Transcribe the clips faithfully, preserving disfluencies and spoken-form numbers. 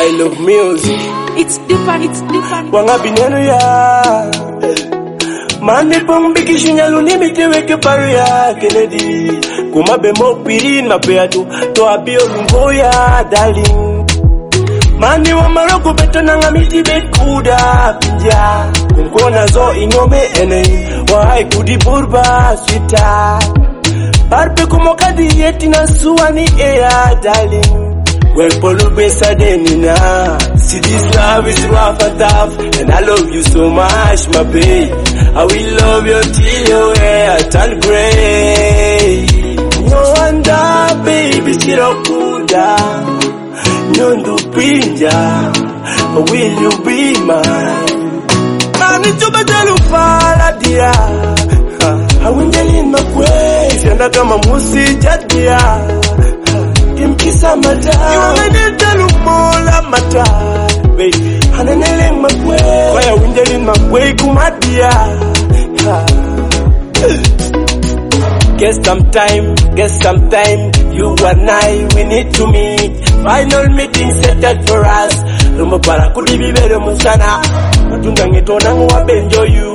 I love music. It's different, it's different. Wanga binero ya Mane pombi kishinyalu nimite weke paru ya Kennedy. Kumabe mopirin mapea tu to abio lungoya darling. Mani wa maroko beto nanga miti bekuda pinja. Kunkona zo ingome ene wa hai kudi burba sweetheart. Barbe kumokadi yeti na suwani ea darling. Well, Polo Besa Denina. See, this love is rough and tough, and I love you so much, my babe. I will love you till your hair turn gray. No wonder, baby, Chirakuda. Nyondo Pinja, will you be mine? Mani chuba jalu fala dia. I will tell in my way. Sianda kama musi jadia. Kimkisa mata Yumenita lumola mata Baby Hananele makwe Kwaya windelin makwe kumadia Guess sometime Guess sometime You and I We need to meet Final meeting set for us Rumba para kudibibere musana Matunda ngetona nguwa benjo you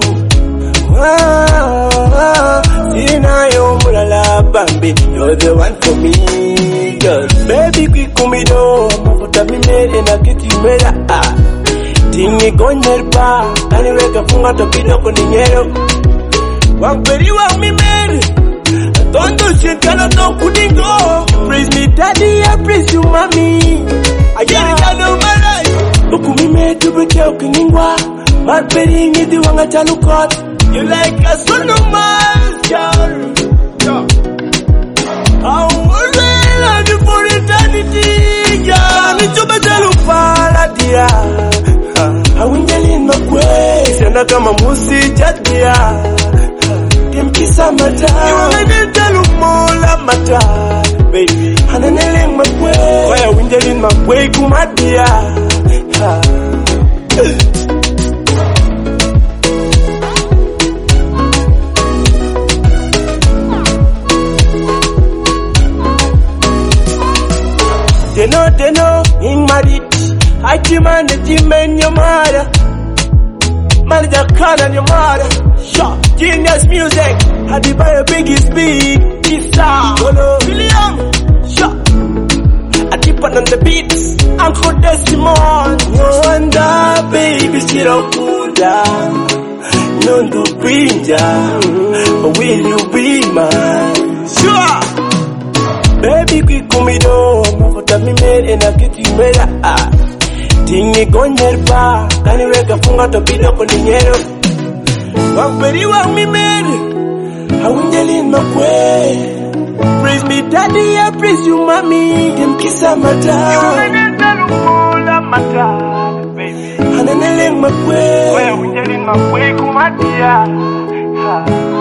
Sina yo mulala bambi You're the one for me girl. Baby quick me do Mafuta mimere na kiti mera ah. Tingi goner pa Kaniweka funga tokido kuninyero Wamperi wa mimere Tondo shirkano no kudingo Praise me daddy, I praise you mommy I get it out of my life Uku mimere tubeke ukiningwa Marperi ngidi wanga chalukot You like a son of my girl. Yeah. I will love you for eternity. Yeah. I chuba jalu pala dia. I will tell in my way. Senda kama musi jadia. Kimkisa mata. You will jalu mola mata. Baby, hananele my way. Why I will tell in my way kumadia. They know, they know, in married. I demand the demon your mother. Manager can and your mother. Shot, genius music. I did buy a biggest big. Pizza, William. Shot. I keep on the beats. Uncle Desmond. No wonder, baby, she don't cool down. No do pinja. Will you be mine? Sure. Baby kikumido Mafuta mimere na kiti mera ah. Tingi goner pa Kaniweka funga topido kuninyero Wamperi wa mimere Hawinjeli makwe Praise me daddy, I praise you mommy Kimkisa mata Yumeneta lumola mata Baby Hananele makwe Waya winjeli makwe kumadia Ha